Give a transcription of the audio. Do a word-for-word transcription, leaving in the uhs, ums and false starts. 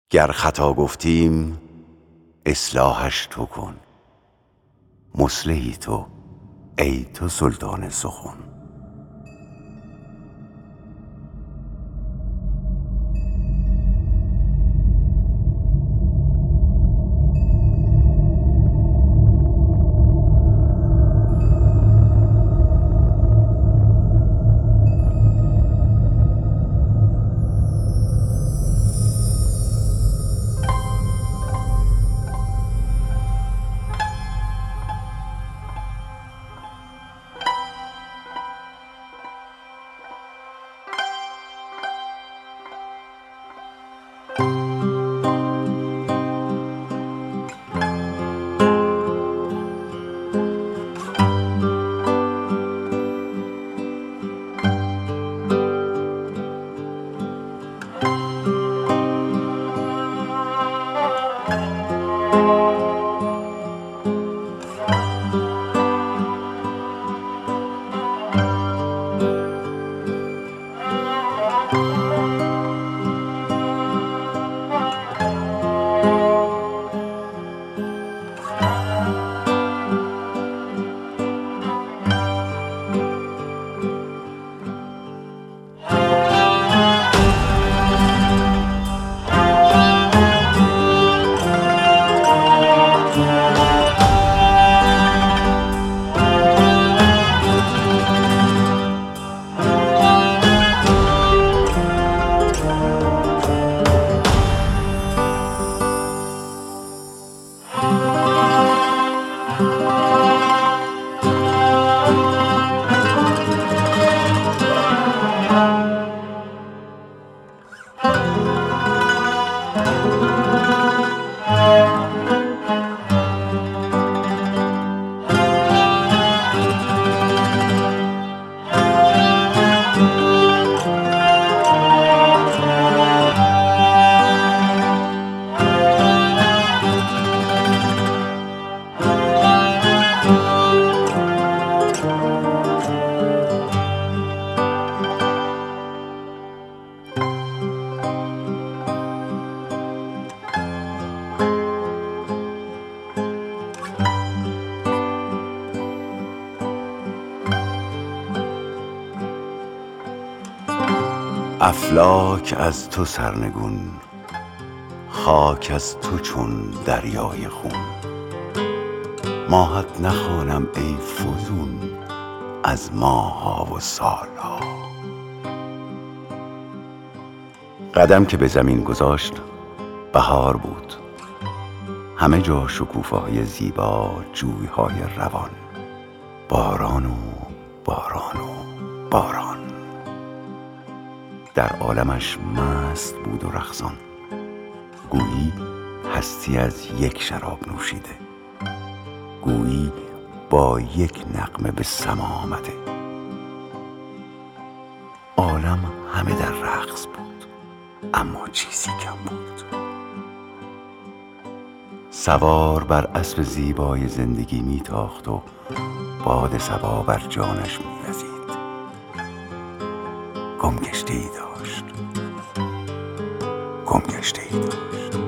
گر خطا گفتیم اصلاحش تو کن، مصلحی تو ای تو سلطان سخن. افلاک از تو سرنگون، خاک از تو چون دریای خون. ماهت نخوانم ای فزون از ماه‌ها و سال‌ها. قدم که به زمین گذاشت بهار بود، همه جا شکوفه‌های زیبا، جوی‌های روان، باران و باران و باران. در عالمش مست بود و رقصان، گویی هستی از یک شراب نوشیده، گویی با یک نغمه به سما آمده. عالم همه در رقص بود، اما چیزی کم بود. سوار بر اسب زیبای زندگی میتاخت و باد صبا بر جانش میوزید. گمگشته ای داشت، گمگشته ای داشت.